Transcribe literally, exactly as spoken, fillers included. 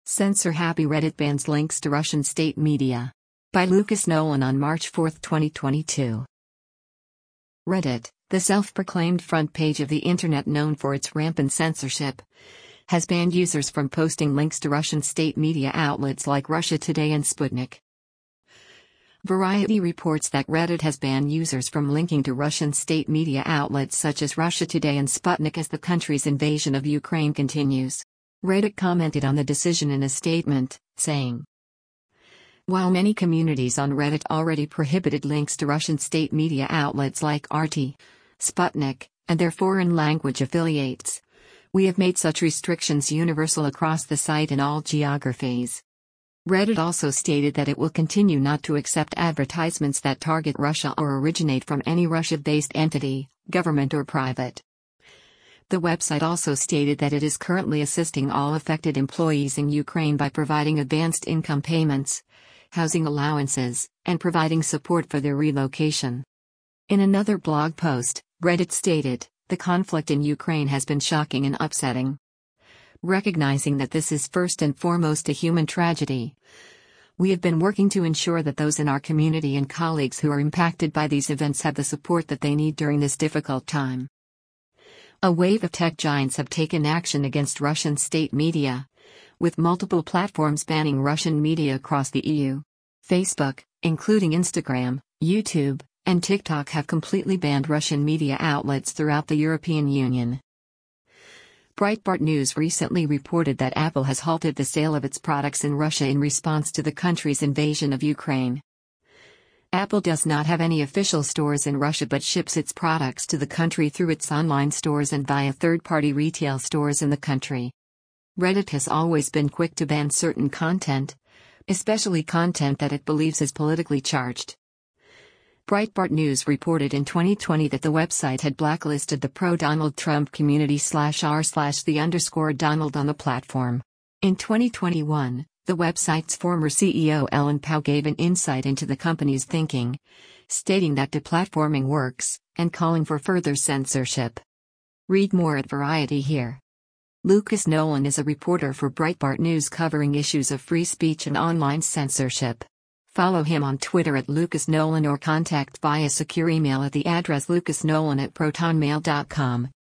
Censor-happy Reddit bans links to Russian state media. By Lucas Nolan on March fourth, twenty twenty-two. Reddit, the self-proclaimed front page of the internet known for its rampant censorship, has banned users from posting links to Russian state media outlets like Russia Today and Sputnik. Variety reports that Reddit has banned users from linking to Russian state media outlets such as Russia Today and Sputnik as the country's invasion of Ukraine continues. Reddit commented on the decision in a statement, saying, "While many communities on Reddit already prohibited links to Russian state media outlets like R T, Sputnik, and their foreign language affiliates, we have made such restrictions universal across the site in all geographies." Reddit also stated that it will continue not to accept advertisements that target Russia or originate from any Russia-based entity, government or private. The website also stated that it is currently assisting all affected employees in Ukraine by providing advanced income payments, housing allowances, and providing support for their relocation. In another blog post, Reddit stated, "The conflict in Ukraine has been shocking and upsetting. Recognizing that this is first and foremost a human tragedy, we have been working to ensure that those in our community and colleagues who are impacted by these events have the support that they need during this difficult time." A wave of tech giants have taken action against Russian state media, with multiple platforms banning Russian media across the E U. Facebook, including Instagram, YouTube, and TikTok, have completely banned Russian media outlets throughout the European Union. Breitbart News recently reported that Apple has halted the sale of its products in Russia in response to the country's invasion of Ukraine. Apple does not have any official stores in Russia but ships its products to the country through its online stores and via third-party retail stores in the country. Reddit has always been quick to ban certain content, especially content that it believes is politically charged. Breitbart News reported in twenty twenty that the website had blacklisted the pro-Donald Trump community slash r slash the underscore Donald on the platform. In twenty twenty-one, the website's former C E O Ellen Pao gave an insight into the company's thinking, stating that deplatforming works, and calling for further censorship. Read more at Variety here. Lucas Nolan is a reporter for Breitbart News covering issues of free speech and online censorship. Follow him on Twitter at Lucas Nolan or contact via secure email at the address lucasnolan at protonmail dot com.